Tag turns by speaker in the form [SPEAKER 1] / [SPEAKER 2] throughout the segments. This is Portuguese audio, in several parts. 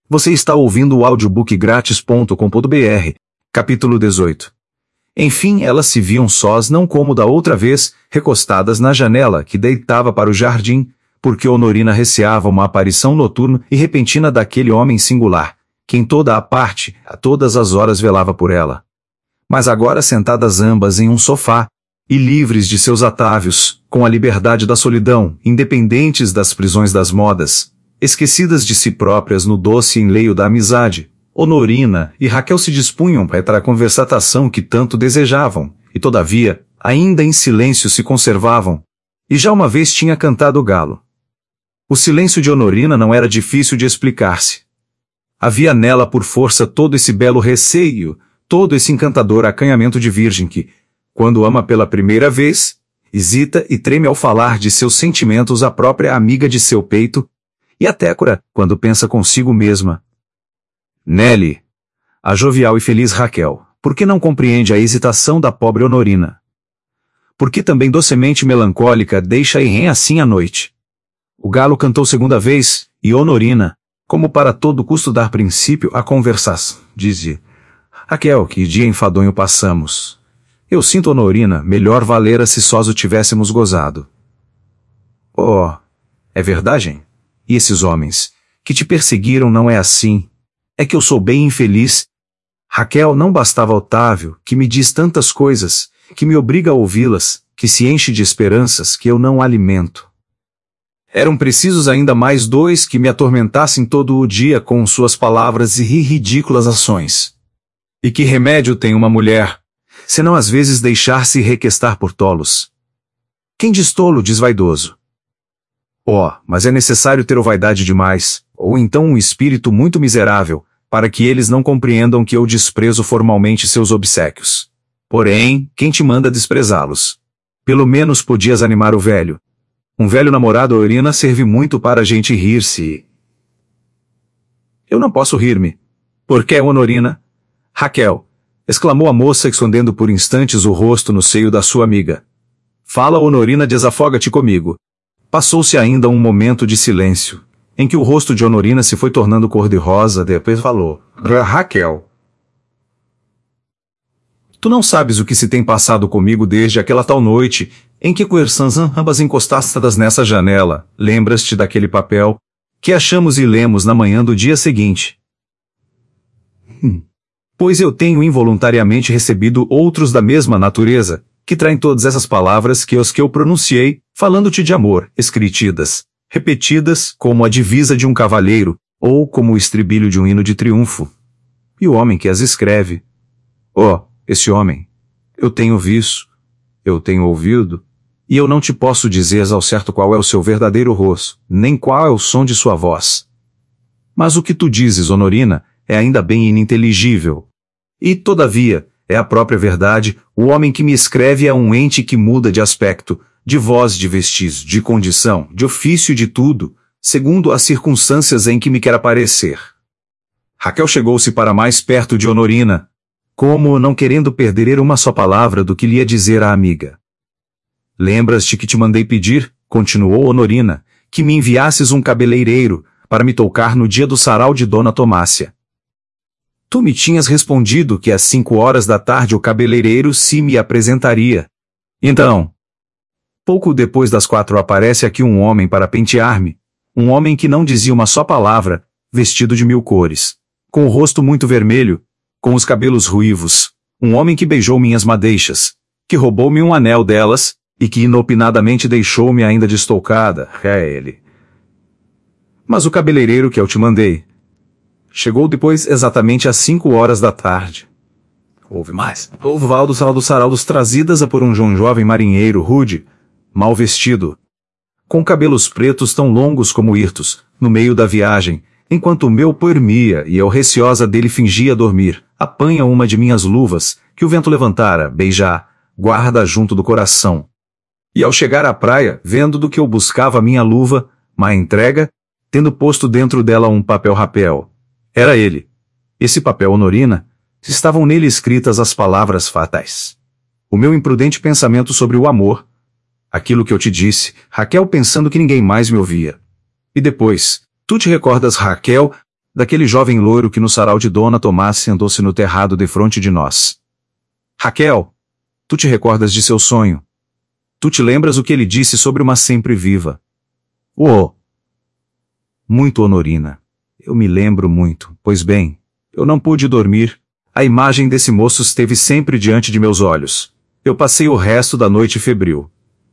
[SPEAKER 1] Você está ouvindo o audiobookgratis.com.br, capítulo 18. Enfim, elas se viam sós não como da outra vez, recostadas na janela que deitava para o jardim, porque Honorina receava uma aparição noturna e repentina daquele homem singular, que em toda a parte, a todas as horas velava por ela. Mas agora sentadas ambas em um sofá, e livres de seus atávios, com a liberdade da solidão, independentes das prisões das modas, esquecidas de si próprias no doce enleio da amizade, Honorina e Raquel se dispunham para a conversação que tanto desejavam, e todavia, ainda em silêncio se conservavam, e já uma vez tinha cantado o galo. O silêncio de Honorina não era difícil de explicar-se. Havia nela por força todo esse belo receio, todo esse encantador acanhamento de virgem que, quando ama pela primeira vez, hesita e treme ao falar de seus sentimentos à própria amiga de seu peito, e a têcora, quando pensa consigo mesma. Nelly, a jovial e feliz Raquel, por que não compreende a hesitação da pobre Honorina? Por que também docemente melancólica deixa irem assim à noite? O galo cantou segunda vez, e Honorina, como para todo custo dar princípio à conversação, dizia: Raquel, que dia enfadonho passamos. Eu sinto, Honorina, melhor valera se sós o tivéssemos gozado. Oh, é verdade? E esses homens, que te perseguiram não é assim. É que eu sou bem infeliz. Raquel, não bastava Otávio, que me diz tantas coisas, que me obriga a ouvi-las, que se enche de esperanças que eu não alimento. Eram precisos ainda mais dois que me atormentassem todo o dia com suas palavras e ridículas ações. E que remédio tem uma mulher, senão às vezes deixar-se requestar por tolos? Quem diz tolo diz vaidoso. Oh, mas é necessário ter vaidade demais, ou então um espírito muito miserável, para que eles não compreendam que eu desprezo formalmente seus obséquios. Porém, quem te manda desprezá-los? Pelo menos podias animar o velho. Um velho namorado, Honorina, serve muito para a gente rir-se. Eu não posso rir-me. Por que, Honorina? Raquel, exclamou a moça escondendo por instantes o rosto no seio da sua amiga. Fala, Honorina, desafoga-te comigo. Passou-se ainda um momento de silêncio, em que o rosto de Honorina se foi tornando cor-de-rosa, depois falou. Raquel. Tu não sabes o que se tem passado comigo desde aquela tal noite, em que conversamos ambas encostadas nessa janela, lembras-te daquele papel, que achamos e lemos na manhã do dia seguinte. Pois eu tenho involuntariamente recebido outros da mesma natureza, que traem todas essas palavras que eu pronunciei, falando-te de amor, escritidas, repetidas como a divisa de um cavalheiro, ou como o estribilho de um hino de triunfo. E o homem que as escreve? Oh, esse homem, eu tenho visto, eu tenho ouvido, e eu não te posso dizer ao certo qual é o seu verdadeiro rosto, nem qual é o som de sua voz. Mas o que tu dizes, Honorina, é ainda bem ininteligível. E, todavia, é a própria verdade, o homem que me escreve é um ente que muda de aspecto, de voz, de vestígio, de condição, de ofício, de tudo, segundo as circunstâncias em que me quer aparecer. Raquel chegou-se para mais perto de Honorina, como não querendo perder uma só palavra do que lhe ia dizer à amiga. Lembras-te que te mandei pedir, continuou Honorina, que me enviasses um cabeleireiro, para me tocar no dia do sarau de Dona Tomásia. Tu me tinhas respondido que às 5 horas da tarde o cabeleireiro se me apresentaria. Então, pouco depois das 4 aparece aqui um homem para pentear-me, um homem que não dizia uma só palavra, vestido de 1000 cores, com o rosto muito vermelho, com os cabelos ruivos, um homem que beijou minhas madeixas, que roubou-me um anel delas, e que inopinadamente deixou-me ainda destoucada, é ele. Mas o cabeleireiro que eu te mandei chegou depois exatamente às 5 horas da tarde. Houve mais. Houve Valdo do Saraldos trazidas por um jovem marinheiro rude, mal vestido, com cabelos pretos tão longos como hirtos, no meio da viagem, enquanto o meu dormia e eu receosa dele fingia dormir, apanha uma de minhas luvas, que o vento levantara, beija, guarda junto do coração. E ao chegar à praia, vendo do que eu buscava minha luva, ma entrega, tendo posto dentro dela um papel rapel. Era ele. Esse papel, Honorina, estavam nele escritas as palavras fatais. O meu imprudente pensamento sobre o amor. Aquilo que eu te disse, Raquel, pensando que ninguém mais me ouvia. E depois, tu te recordas, Raquel, daquele jovem loiro que no sarau de Dona Tomás sentou-se no terrado defronte de nós. Raquel, tu te recordas de seu sonho? Tu te lembras o que ele disse sobre uma sempre viva? Oh! Muito, Honorina. Eu me lembro muito, pois bem, eu não pude dormir. A imagem desse moço esteve sempre diante de meus olhos. Eu passei o resto da noite febril.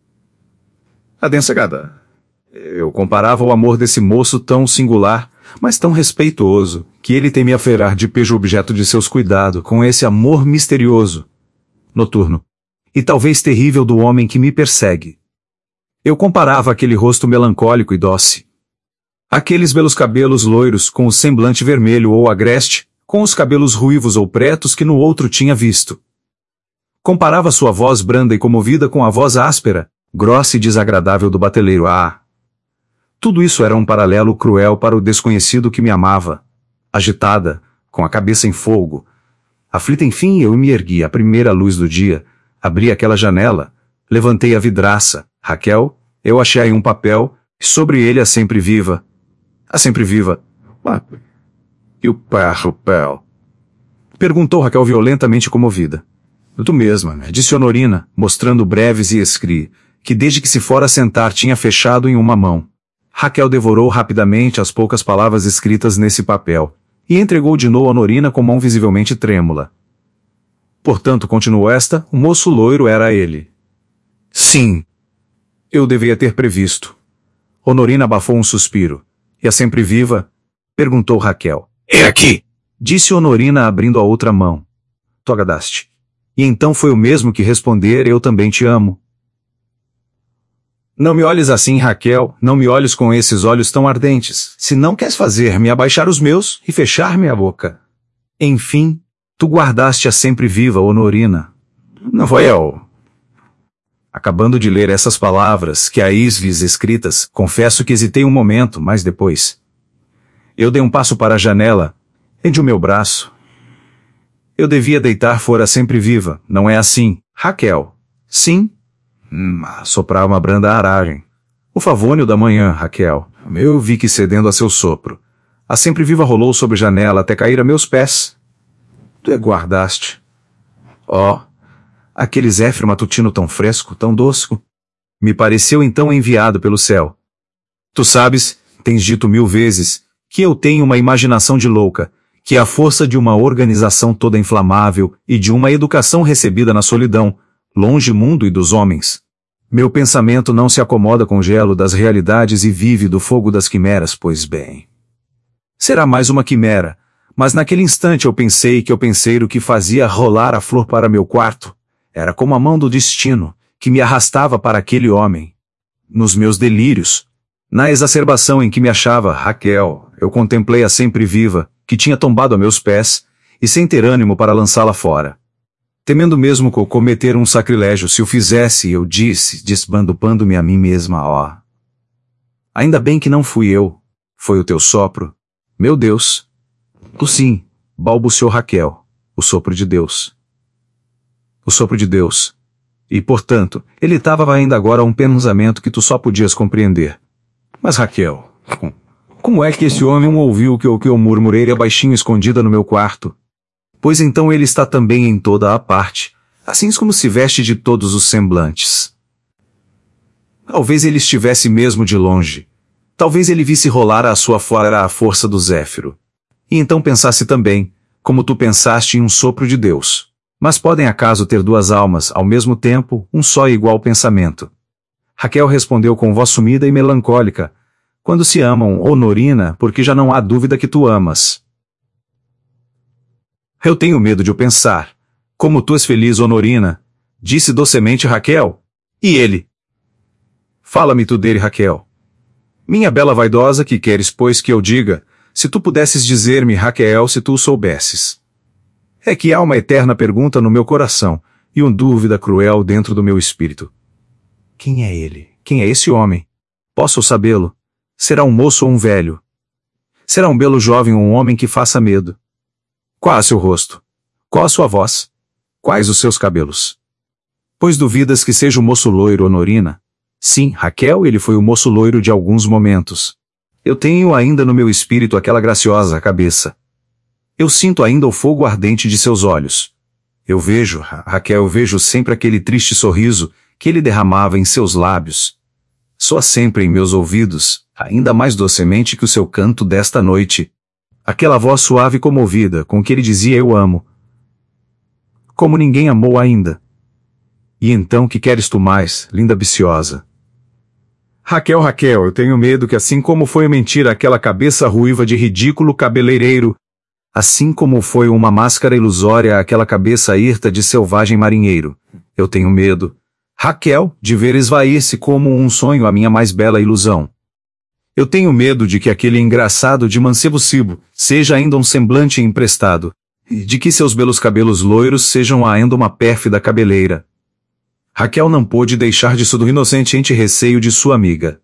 [SPEAKER 1] Adensagada. Eu comparava o amor desse moço tão singular, mas tão respeitoso, que ele tem me aferrar de pejo objeto de seus cuidados, com esse amor misterioso, noturno, e talvez terrível do homem que me persegue. Eu comparava aquele rosto melancólico e doce. Aqueles belos cabelos loiros com o semblante vermelho ou agreste, com os cabelos ruivos ou pretos que no outro tinha visto. Comparava sua voz branda e comovida com a voz áspera, grossa e desagradável do bateleiro. Ah! Tudo isso era um paralelo cruel para o desconhecido que me amava. Agitada, com a cabeça em fogo. Aflita enfim, eu me ergui à primeira luz do dia, abri aquela janela, levantei a vidraça. Raquel, eu achei aí um papel, e sobre ele a sempre viva. A sempre viva. E o papel? Perguntou Raquel violentamente comovida. Tu mesma, disse Honorina, mostrando breves e escri, que desde que se fora sentar tinha fechado em uma mão. Raquel devorou rapidamente as poucas palavras escritas nesse papel, e entregou de novo a Honorina com mão visivelmente trêmula. Portanto, continuou esta, o moço loiro era ele. Sim. Eu devia ter previsto. Honorina abafou um suspiro. E a sempre viva? Perguntou Raquel. É aqui! Disse Honorina abrindo a outra mão. Tu agradaste. E então foi o mesmo que responder: eu também te amo. Não me olhes assim, Raquel, não me olhes com esses olhos tão ardentes, se não queres fazer-me abaixar os meus e fechar-me a boca. Enfim, tu guardaste a sempre viva, Honorina. Não foi eu. Acabando de ler essas palavras, que vis escritas, confesso que hesitei um momento, mas depois. Eu dei um passo para a janela, endi o meu braço. Eu devia deitar fora sempre viva, não é assim, Raquel? Sim? Soprar uma branda aragem. O favônio da manhã, Raquel. Eu vi que cedendo a seu sopro. A sempre viva rolou sobre a janela até cair a meus pés. Tu guardaste. Oh, aquele zéfiro matutino tão fresco, tão doce. Me pareceu então enviado pelo céu. Tu sabes, tens dito 1000 vezes, que eu tenho uma imaginação de louca, que é a força de uma organização toda inflamável e de uma educação recebida na solidão, longe mundo e dos homens. Meu pensamento não se acomoda com o gelo das realidades e vive do fogo das quimeras, pois bem. Será mais uma quimera, mas naquele instante eu pensei que o penseiro que fazia rolar a flor para meu quarto era como a mão do destino, que me arrastava para aquele homem. Nos meus delírios, na exacerbação em que me achava, Raquel, eu contemplei a sempre viva, que tinha tombado a meus pés, e sem ter ânimo para lançá-la fora. Temendo mesmo cometer um sacrilégio se o fizesse, eu disse, desbandupando-me a mim mesma, ó. Ainda bem que não fui eu, foi o teu sopro. Meu Deus. O sim, balbuciou Raquel, o sopro de Deus. O sopro de Deus. E, portanto, ele estava ainda agora a um pensamento que tu só podias compreender. Mas Raquel, como é que esse homem ouviu o que eu murmurei baixinho escondida no meu quarto? Pois então ele está também em toda a parte, assim como se veste de todos os semblantes. Talvez ele estivesse mesmo de longe. Talvez ele visse rolar à sua fora a força do zéfiro. E então pensasse também, como tu pensaste em um sopro de Deus. Mas podem acaso ter duas almas, ao mesmo tempo, um só e igual pensamento? Raquel respondeu com voz sumida e melancólica. Quando se amam, Honorina, porque já não há dúvida que tu amas. Eu tenho medo de o pensar. Como tu és feliz, Honorina, disse docemente Raquel. E ele? Fala-me tu dele, Raquel. Minha bela vaidosa, que queres pois que eu diga, se tu pudesses dizer-me, Raquel, se tu o soubesses. É que há uma eterna pergunta no meu coração, e uma dúvida cruel dentro do meu espírito. Quem é ele? Quem é esse homem? Posso sabê-lo? Será um moço ou um velho? Será um belo jovem ou um homem que faça medo? Qual é seu rosto? Qual a sua voz? Quais os seus cabelos? Pois duvidas que seja o moço loiro, Honorina? Sim, Raquel, ele foi o moço loiro de alguns momentos. Eu tenho ainda no meu espírito aquela graciosa cabeça. Eu sinto ainda o fogo ardente de seus olhos. Eu vejo, Raquel, eu vejo sempre aquele triste sorriso que ele derramava em seus lábios. Soa sempre em meus ouvidos, ainda mais docemente que o seu canto desta noite. Aquela voz suave e comovida com que ele dizia eu amo. Como ninguém amou ainda. E então que queres tu mais, linda ambiciosa? Raquel, Raquel, eu tenho medo que assim como foi mentira aquela cabeça ruiva de ridículo cabeleireiro, assim como foi uma máscara ilusória aquela cabeça hirta de selvagem marinheiro, eu tenho medo, Raquel, de ver esvair-se como um sonho a minha mais bela ilusão. Eu tenho medo de que aquele engraçado de mancebo cibo seja ainda um semblante emprestado, e de que seus belos cabelos loiros sejam ainda uma pérfida cabeleira. Raquel não pôde deixar disso do inocente receio de sua amiga.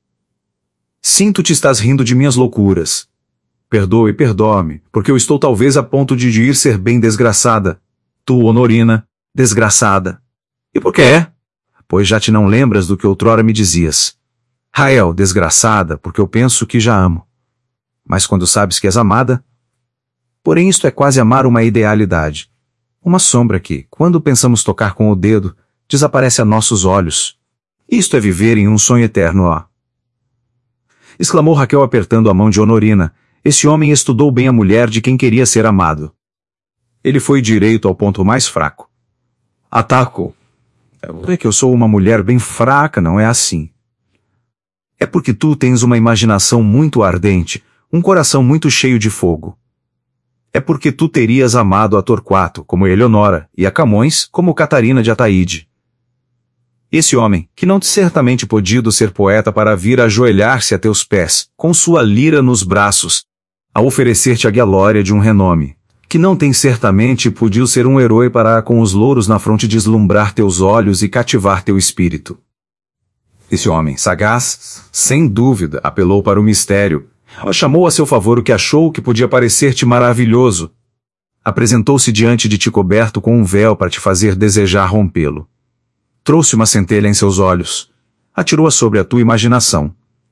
[SPEAKER 1] Sinto-te estás rindo de minhas loucuras. Perdoe, perdoa-me, porque eu estou talvez a ponto de ir ser bem desgraçada. Tu, Honorina, desgraçada. E por que é? Pois já te não lembras do que outrora me dizias. Rael, desgraçada, porque eu penso que já amo. Mas quando sabes que és amada? Porém isto é quase amar uma idealidade. Uma sombra que, quando pensamos tocar com o dedo, desaparece a nossos olhos. Isto é viver em um sonho eterno, ó. Exclamou Raquel apertando a mão de Honorina. Esse homem estudou bem a mulher de quem queria ser amado. Ele foi direito ao ponto mais fraco. Ataco. É que eu sou uma mulher bem fraca, não é assim. É porque tu tens uma imaginação muito ardente, um coração muito cheio de fogo. É porque tu terias amado a Torquato, como Eleonora, e a Camões, como Catarina de Ataíde. Esse homem, que não te certamente podido ser poeta para vir ajoelhar-se a teus pés, com sua lira nos braços, a oferecer-te a glória de um renome, que não tem certamente podido ser um herói para com os louros na fronte deslumbrar teus olhos e cativar teu espírito. Esse homem, sagaz, sem dúvida, apelou para o mistério, chamou a seu favor o que achou que podia parecer-te maravilhoso. Apresentou-se diante de ti coberto com um véu para te fazer desejar rompê-lo. Trouxe uma centelha em seus olhos. Atirou-a sobre a tua imaginação.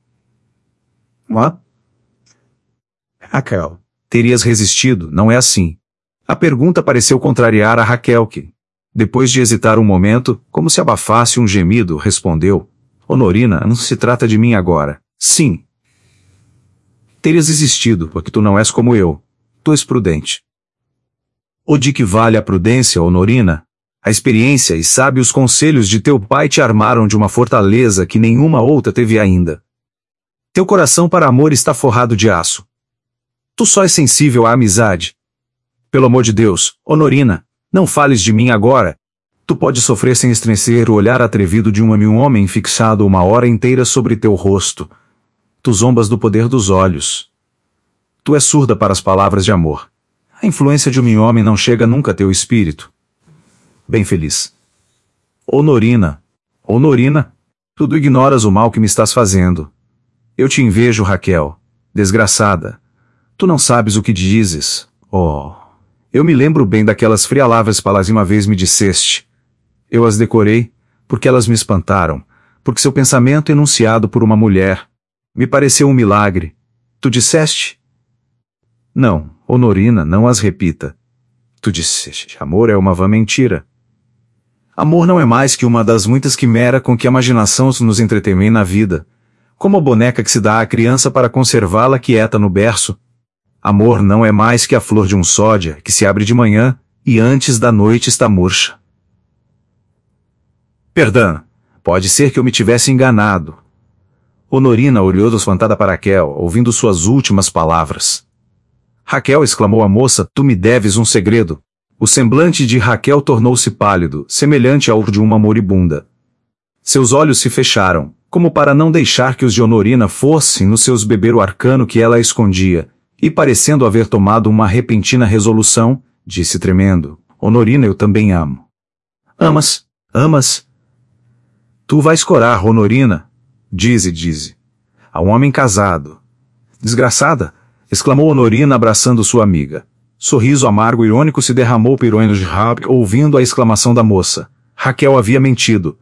[SPEAKER 1] What? Raquel, terias resistido, não é assim. A pergunta pareceu contrariar a Raquel que, depois de hesitar um momento, como se abafasse um gemido, respondeu, Honorina, não se trata de mim agora. Sim. Terias existido, porque tu não és como eu. Tu és prudente. O de que vale a prudência, Honorina? A experiência e sábios conselhos de teu pai te armaram de uma fortaleza que nenhuma outra teve ainda. Teu coração para amor está forrado de aço. Tu só és sensível à amizade. Pelo amor de Deus, Honorina, não fales de mim agora. Tu podes sofrer sem estremecer o olhar atrevido de um homem fixado uma hora inteira sobre teu rosto. Tu zombas do poder dos olhos. Tu és surda para as palavras de amor. A influência de um homem não chega nunca a teu espírito. Bem feliz. Honorina, Honorina, tu ignoras o mal que me estás fazendo. Eu te invejo, Raquel, desgraçada. Tu não sabes o que dizes. Oh, eu me lembro bem daquelas frialavas palavras que uma vez me disseste. Eu as decorei, porque elas me espantaram, porque seu pensamento enunciado por uma mulher me pareceu um milagre. Tu disseste? Não, Honorina, não as repita. Tu disseste, amor é uma vã mentira. Amor não é mais que uma das muitas quimeras com que a imaginação nos entretém na vida, como a boneca que se dá à criança para conservá-la quieta no berço. Amor não é mais que a flor de um sódia que se abre de manhã e antes da noite está murcha. Perdão, pode ser que eu me tivesse enganado. Honorina olhou espantada para Raquel, ouvindo suas últimas palavras. Raquel, exclamou a moça, tu me deves um segredo. O semblante de Raquel tornou-se pálido, semelhante ao de uma moribunda. Seus olhos se fecharam, como para não deixar que os de Honorina fossem no seus beber o arcano que ela escondia, e parecendo haver tomado uma repentina resolução, disse tremendo, Honorina, eu também amo. Amas? Amas? Tu vais corar, Honorina? Dize. A um homem casado. Desgraçada! Exclamou Honorina abraçando sua amiga. Sorriso amargo e irônico se derramou pelos de Raquel ouvindo a exclamação da moça. Raquel havia mentido.